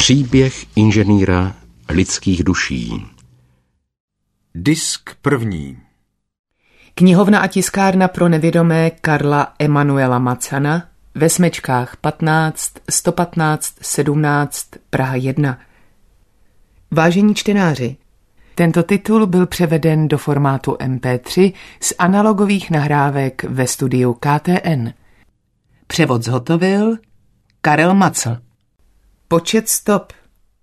Příběh inženýra lidských duší. Disk 1. Knihovna a tiskárna pro nevědomé Karla Emanuela Macana ve Smečkách 15 115 17 Praha 1. Vážení čtenáři, tento titul byl převeden do formátu MP3 z analogových nahrávek ve studiu KTN. Převod zhotovil Karel Macl. Počet stop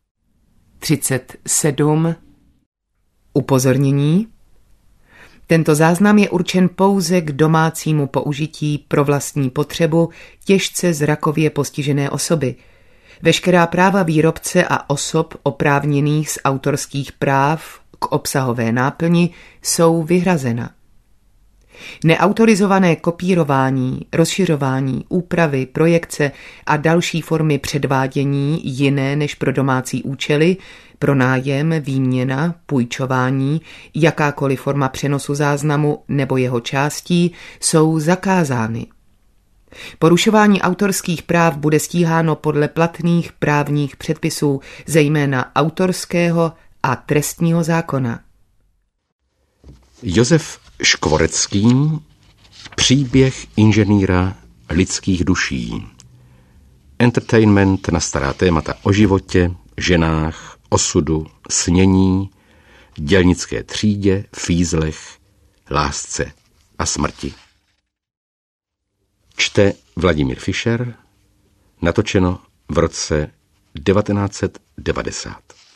37. Upozornění. Tento záznam je určen pouze k domácímu použití pro vlastní potřebu těžce zrakově postižené osoby. Veškerá práva výrobce a osob oprávněných z autorských práv k obsahové náplni jsou vyhrazena. Neautorizované kopírování, rozšiřování, úpravy, projekce a další formy předvádění jiné než pro domácí účely, pronájem, výměna, půjčování, jakákoliv forma přenosu záznamu nebo jeho částí jsou zakázány. Porušování autorských práv bude stíháno podle platných právních předpisů, zejména autorského a trestního zákona. Josef Škvorecký. Příběh inženýra lidských duší. Entertainment na stará témata o životě, ženách, osudu, snění, dělnické třídě, fízlech, lásce a smrti. Čte Vladimír Fischer, natočeno v roce 1990.